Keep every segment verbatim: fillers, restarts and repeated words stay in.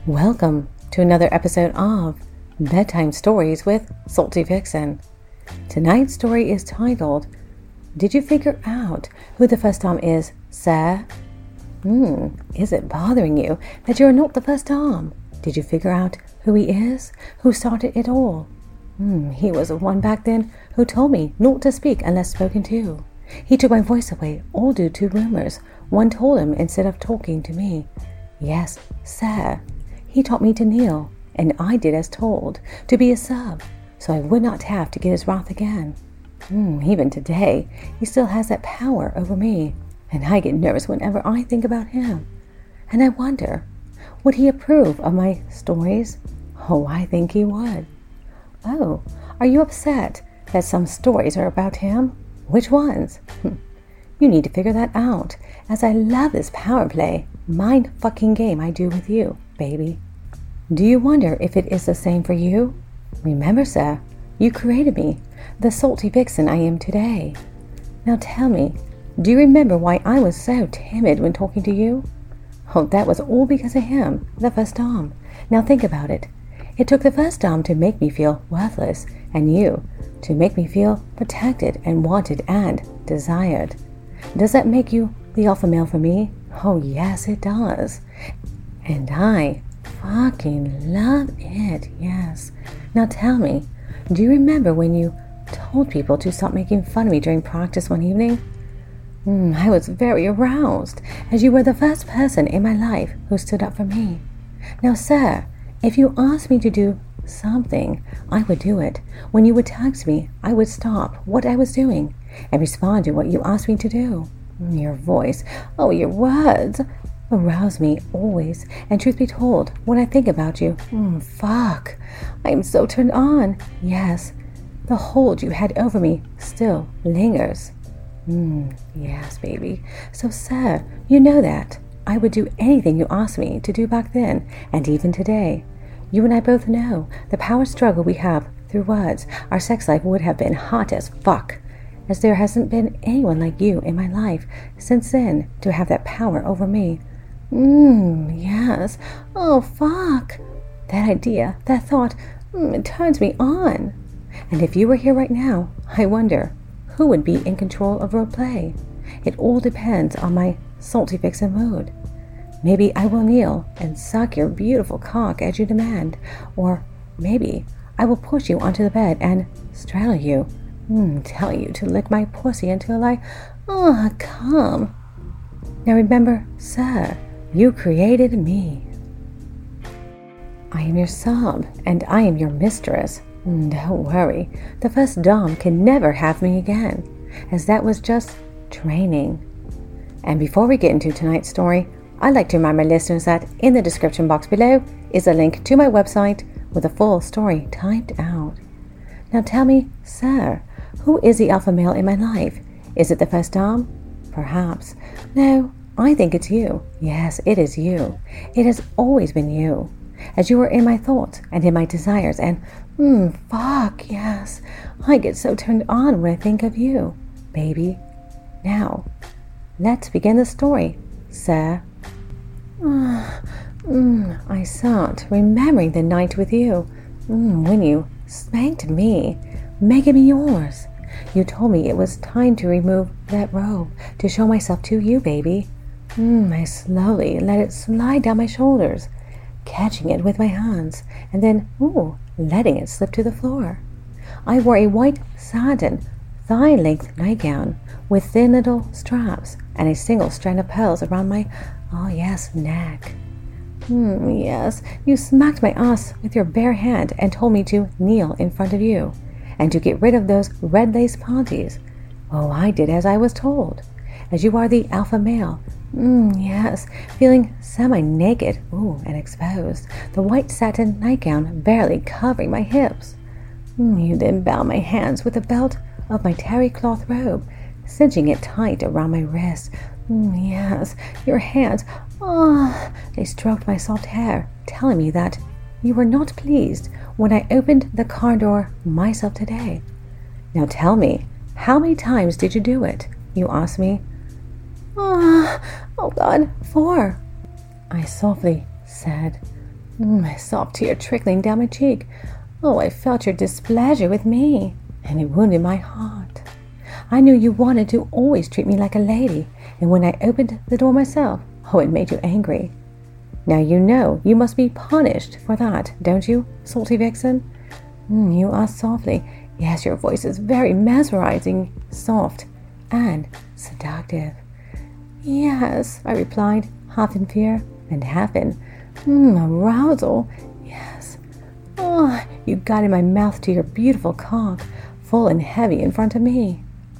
Welcome to another episode of Bedtime Stories with Salty Vixen. Tonight's story is titled, Did You Figure Out Who the First Dom Is, Sir? Hmm, is it bothering you that you're not the first Dom? Did you figure out who he is? Who started it all? Hmm, he was the one back then who told me not to speak unless spoken to. He took my voice away, all due to rumors one told him instead of talking to me. Yes, sir. He taught me to kneel, and I did as told, to be a sub, so I would not have to get his wrath again. Mm, even today, he still has that power over me, and I get nervous whenever I think about him. And I wonder, would he approve of my stories? Oh, I think he would. Oh, are you upset that some stories are about him? Which ones? You need to figure that out, as I love this power play, mind fucking game I do with you, baby. Do you wonder if it is the same for you? Remember, sir, you created me, the salty vixen I am today. Now tell me, do you remember why I was so timid when talking to you? Oh, that was all because of him, the first Dom. Now think about it. It took the first Dom to make me feel worthless, and you to make me feel protected and wanted and desired. Does that make you the alpha male for me? Oh, yes, it does. And I fucking love it, yes. Now tell me, do you remember when you told people to stop making fun of me during practice one evening? Mm, I was very aroused, as you were the first person in my life who stood up for me. Now, sir, if you asked me to do something, I would do it. When you would text me, I would stop what I was doing and respond to what you asked me to do. Your voice, oh, your words, arouse me always, and truth be told, when I think about you, mm, fuck, I am so turned on. Yes, the hold you had over me still lingers. Mm, yes, baby. So, sir, you know that I would do anything you asked me to do back then, and even today. You and I both know the power struggle we have through words. Our sex life would have been hot as fuck, as there hasn't been anyone like you in my life since then to have that power over me. Mmm, yes. Oh, fuck. That idea, that thought, mm, it turns me on. And if you were here right now, I wonder who would be in control of role play. It all depends on my salty vixen mood. Maybe I will kneel and suck your beautiful cock as you demand, or maybe I will push you onto the bed and straddle you, mm, tell you to lick my pussy until I, ah, oh, come. Now remember, sir, you created me. I am your sub, and I am your mistress. Don't worry, the first Dom can never have me again, as that was just training. And before we get into tonight's story, I'd like to remind my listeners that in the description box below is a link to my website with a full story typed out. Now tell me, sir, who is the alpha male in my life? Is it the first Dom? Perhaps. No, I think it's you. Yes, it is you. It has always been you, as you are in my thoughts and in my desires, and, hmm, fuck, yes, I get so turned on when I think of you, baby. Now, let's begin the story, sir. Ah, mm, I sat, remembering the night with you, mm, when you spanked me, making me yours. You told me it was time to remove that robe to show myself to you, baby. Mm, I slowly let it slide down my shoulders, catching it with my hands, and then, ooh, letting it slip to the floor. I wore a white satin, thigh-length nightgown with thin little straps and a single strand of pearls around my, oh yes, neck. Hmm, yes, you smacked my ass with your bare hand and told me to kneel in front of you and to get rid of those red lace panties. Oh, I did as I was told, as you are the alpha male. Mm, yes, feeling semi-naked, ooh, and exposed, the white satin nightgown barely covering my hips. Mm, you then bound my hands with the belt of my terry cloth robe, cinching it tight around my wrist. Mm, yes, your hands, ah, oh, they stroked my soft hair, telling me that you were not pleased when I opened the car door myself today. Now tell me, how many times did you do it? You asked me. Ah, oh God, four, I softly said. mm, a soft tear trickling down my cheek. Oh, I felt your displeasure with me, and it wounded my heart. I knew you wanted to always treat me like a lady, and when I opened the door myself, oh, it made you angry. Now you know you must be punished for that, don't you, Salty Vixen? Mm, you asked softly. Yes, your voice is very mesmerizing, soft, and seductive. Yes, I replied, half in fear and half in mm, arousal. Yes. Oh, you got in my mouth to your beautiful cock, full and heavy in front of me.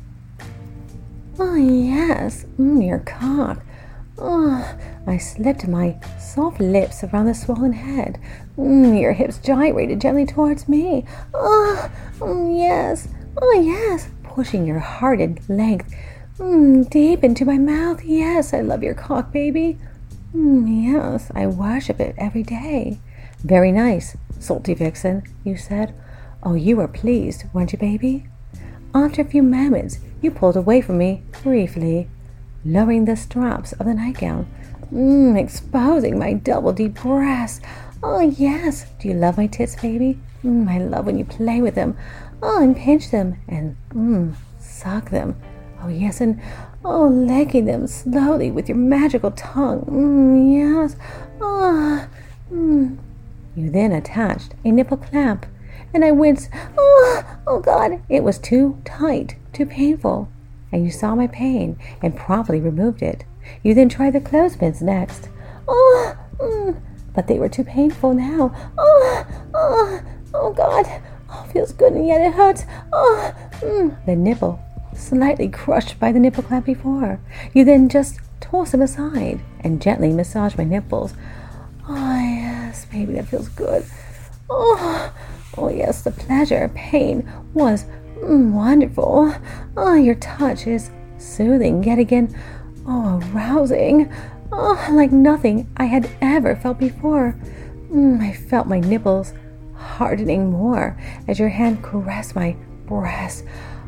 Oh, yes, mm, your cock. Oh, I slipped my soft lips around the swollen head. Mm, your hips gyrated gently towards me. Oh, mm, yes, oh, yes, pushing your hearted length mm, deep into my mouth. Yes, I love your cock, baby. Mm, yes, I worship it every day. Very nice, Salty Vixen, you said. Oh, you were pleased, weren't you, baby? After a few moments, you pulled away from me briefly, lowering the straps of the nightgown, mm, exposing my double deep breasts. Oh, yes. Do you love my tits, baby? Mm, I love when you play with them. Oh, and pinch them and mm, suck them. Oh, yes, and oh, licking them slowly with your magical tongue. Mm, yes. Oh, mm. You then attached a nipple clamp, and I winced. Oh, oh, God. It was too tight, too painful. And you saw my pain and promptly removed it. You then tried the clothespins next. Oh, mm, but they were too painful now. Oh, oh, oh, God. Oh, feels good and yet it hurts. Oh, mm. The nipple, slightly crushed by the nipple clamp before. You then just toss them aside and gently massage my nipples. Oh, yes, baby, that feels good. Oh, oh, yes, the pleasure, pain was mm, wonderful. Oh, your touch is soothing yet again. Oh, arousing. Oh, like nothing I had ever felt before. Mm, I felt my nipples hardening more as your hand caressed my breast.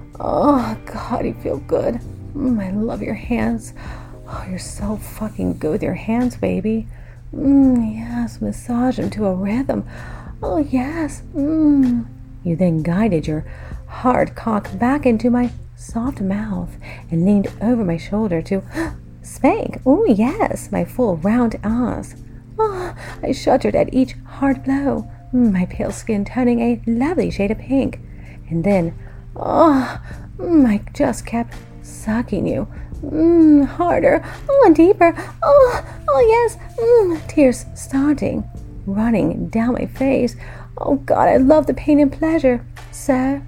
Oh, God, you feel good. Mm, I love your hands. Oh, you're so fucking good with your hands, baby. Mm, yes, massage them to a rhythm. Oh, yes. Mm. You then guided your hard cock back into my soft mouth and leaned over my shoulder to spank. Oh, yes, my full round ass. Oh, I shuddered at each hard blow, my pale skin turning a lovely shade of pink. And then, oh, I just kept sucking you. Mm, harder, oh, and deeper. Oh, oh, yes. Mm, tears starting, running down my face. Oh, God, I love the pain and pleasure. Sir?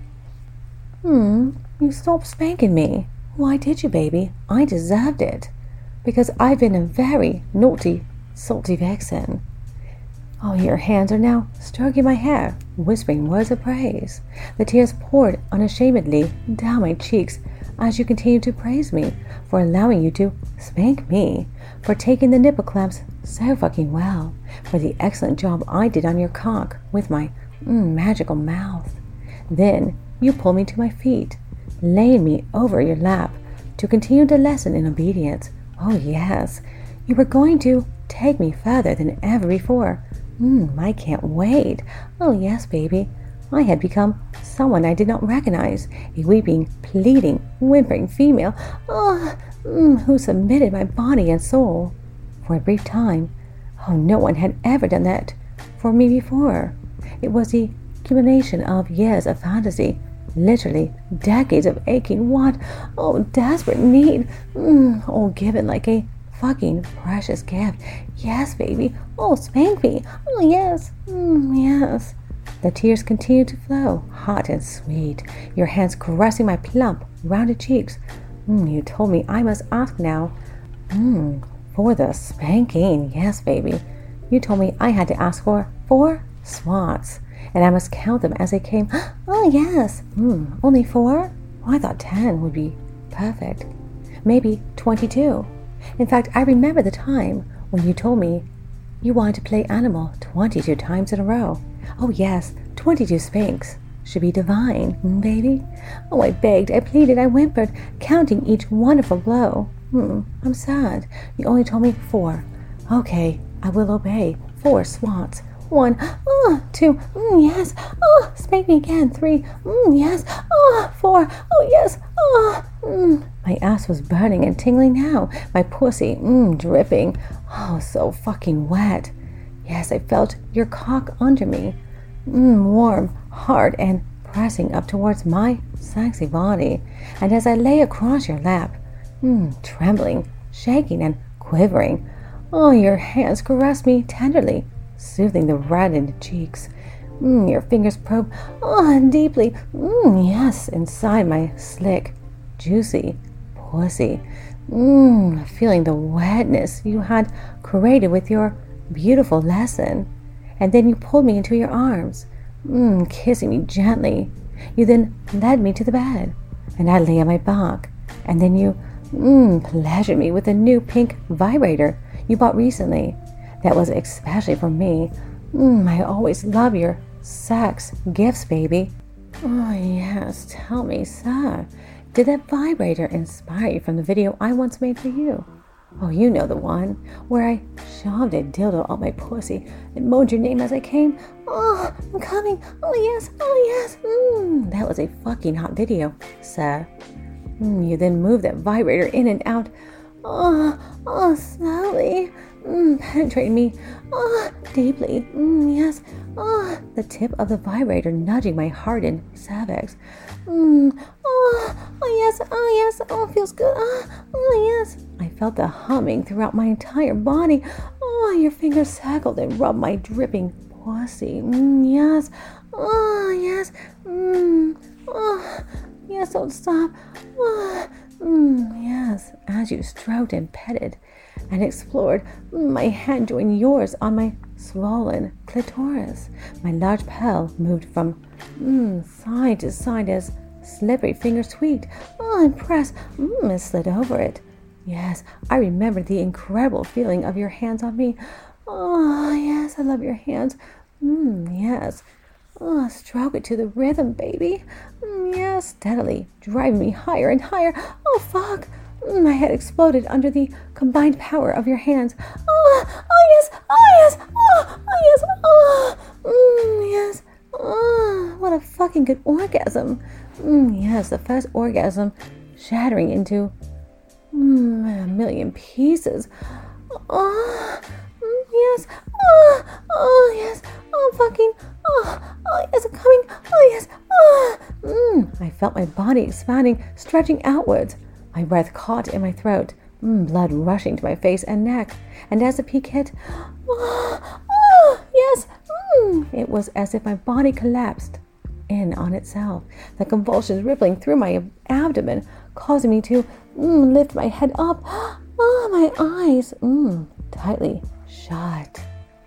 Hmm, you stopped spanking me. Why did you, baby? I deserved it. Because I've been a very naughty, Salty Vixen. Oh, your hands are now stroking my hair, whispering words of praise. The tears poured unashamedly down my cheeks as you continued to praise me for allowing you to spank me, for taking the nipple clamps so fucking well, for the excellent job I did on your cock with my mm, magical mouth. Then you pulled me to my feet, laying me over your lap to continue the lesson in obedience. Oh, yes, you were going to take me further than ever before. Mm, I can't wait. Oh, yes, baby. I had become someone I did not recognize, a weeping, pleading, whimpering female, oh, mm, who submitted my body and soul. For a brief time, oh, no one had ever done that for me before. It was the accumulation of years of fantasy, literally decades of aching want, oh, desperate need, mm, all given like a fucking precious gift. Yes, baby. Oh, spank me. Oh, yes. Mm, yes. The tears continued to flow, hot and sweet, your hands caressing my plump, rounded cheeks. Mm, you told me I must ask now mm, for the spanking. Yes, baby. You told me I had to ask for four swats, and I must count them as they came. Oh, yes. Mm, only four? Oh, I thought ten would be perfect. Maybe twenty-two. In fact, I remember the time when you told me you wanted to play animal twenty-two times in a row. Oh, yes, twenty-two spanks should be divine, mm, baby. Oh, I begged, I pleaded, I whimpered, counting each wonderful blow. Hmm, I'm sad. You only told me four. Okay, I will obey. four swats. One, ah, two, mm, yes, ah, spank me again. Three, mm, yes, ah, four, oh yes, ah, mm. My ass was burning and tingling now. My pussy, mm, dripping. Oh, so fucking wet. Yes, I felt your cock under me. Mm, warm, hard, and pressing up towards my sexy body. And as I lay across your lap, mm, trembling, shaking, and quivering, oh, your hands caressed me tenderly, soothing the reddened cheeks. Mm, your fingers probe oh, deeply, mm, yes, inside my slick, juicy pussy. Mm, feeling the wetness you had created with your beautiful lesson. And then you pulled me into your arms, mm, kissing me gently. You then led me to the bed, and I lay on my back. And then you mm, pleasured me with a new pink vibrator you bought recently. That was especially for me. Mm, I always love your sex gifts, baby. Oh, yes, tell me, sir, did that vibrator inspire you from the video I once made for you? Oh, you know the one, where I shoved a dildo up my pussy and moaned your name as I came. Oh, I'm coming. Oh, yes, oh, yes. Mm, that was a fucking hot video, sir. Mm, you then moved that vibrator in and out. Oh, oh, slowly. Mm, penetrating me, oh, deeply, mm, yes, oh, the tip of the vibrator nudging my hardened cervix. Mm, oh, oh, yes, oh, yes, oh, feels good, oh, oh, yes. I felt the humming throughout my entire body. Oh, your fingers circled and rubbed my dripping pussy. Mm, yes, oh, yes, mm, oh, yes, don't stop. Oh, mm, yes, as you stroked and petted and explored, my hand joined yours on my swollen clitoris. My large pearl moved from mm, side to side as slippery fingers tweaked, oh, and pressed, mm, and slid over it. Yes, I remember the incredible feeling of your hands on me. Oh, yes, I love your hands. Mm, yes. Oh, stroke it to the rhythm, baby. Mm, yes, steadily, driving me higher and higher. Oh, fuck. My head exploded under the combined power of your hands. Oh, oh yes, oh yes, oh, oh yes, oh, mm, yes, oh, what a fucking good orgasm. Mm, yes, the first orgasm shattering into mm, a million pieces. Oh, mm, yes, oh, oh yes, oh fucking, oh, oh yes, I'm coming, oh yes, oh. Mm, I felt my body expanding, stretching outwards. My breath caught in my throat, mm, blood rushing to my face and neck. And as the peak hit, oh, oh yes, mm, it was as if my body collapsed in on itself, the convulsions rippling through my abdomen, causing me to mm, lift my head up. Oh, my eyes mm, tightly shut.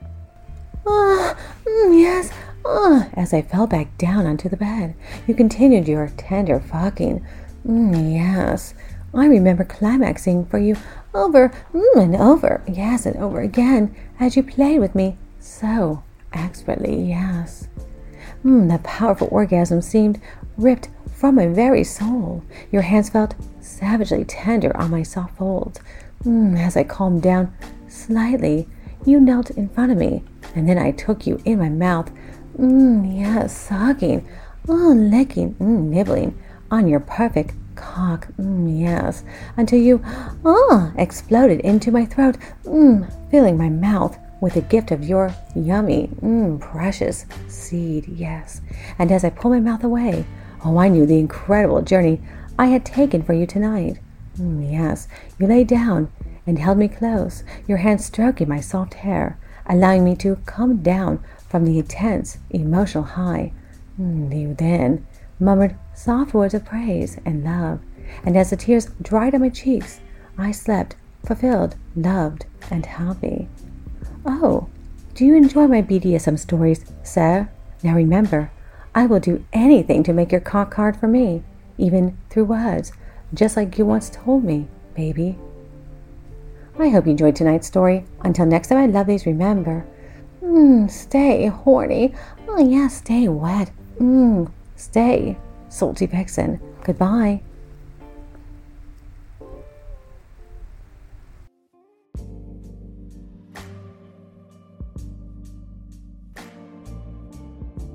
Oh, mm, yes. Oh, as I fell back down onto the bed, you continued your tender fucking. Mm, yes. I remember climaxing for you over mm, and over, yes, and over again, as you played with me so expertly, yes. Mm, the powerful orgasm seemed ripped from my very soul. Your hands felt savagely tender on my soft folds. Mm, as I calmed down slightly, you knelt in front of me, and then I took you in my mouth, mm, yes, sucking, oh, licking, mm, nibbling on your perfect cock, mm, yes, until you, oh, exploded into my throat, mm, filling my mouth with the gift of your yummy, mm, precious seed, yes. And as I pulled my mouth away, oh, I knew the incredible journey I had taken for you tonight. Mm, yes, you lay down and held me close, your hands stroking my soft hair, allowing me to come down from the intense emotional high. Mm, you then murmured soft words of praise and love, and as the tears dried on my cheeks, I slept, fulfilled, loved, and happy. Oh, do you enjoy my B D S M stories, sir? Now remember, I will do anything to make your cock hard for me, even through words, just like you once told me, baby. I hope you enjoyed tonight's story. Until next time, my lovelies, remember, mm, stay horny. Oh, yeah, stay wet. Mm, stay salty vixen. Goodbye.